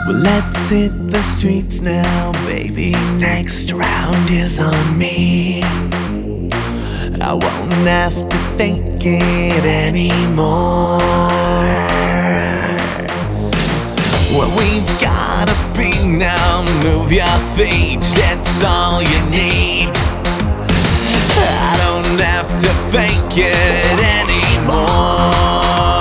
Well, let's hit the streets now, baby. Next round is on me. I won't have to fake it anymore. Well, we've got a beat now. Move your feet, that's all you need. I don't have to fake it anymore.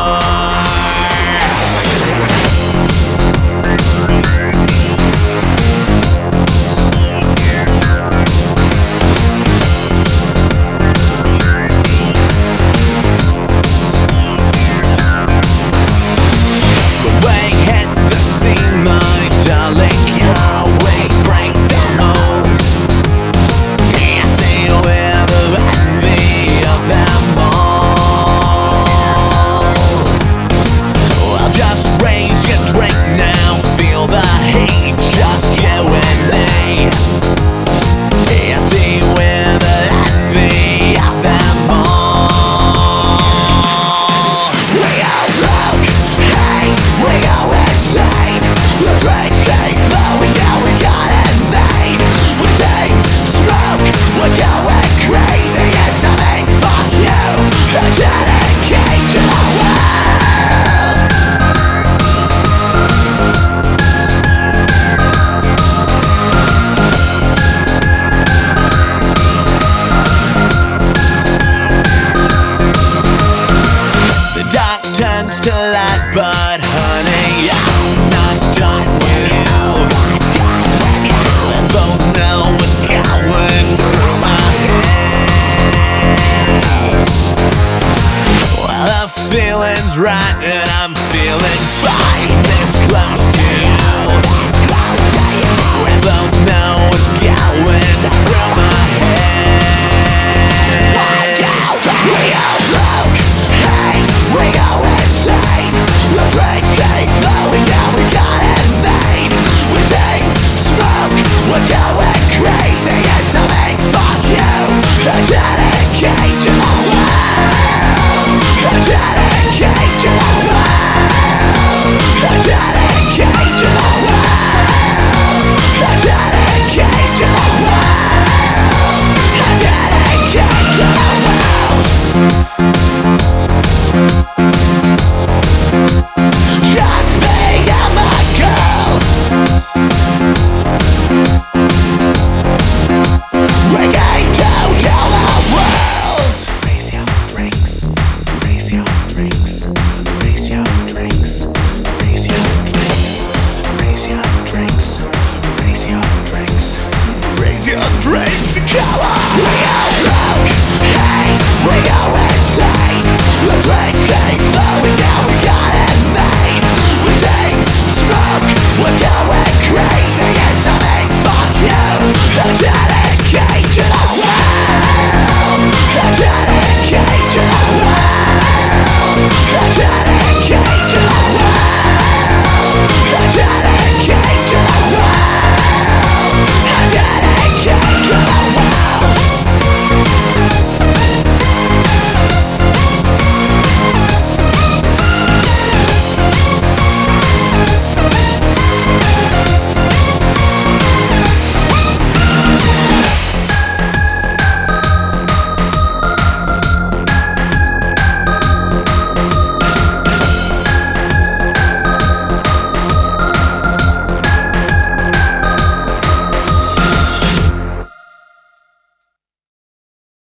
Turns to light, but honey, I'm not done with you. We both know what's going through my head. Well, the feeling's right and I'm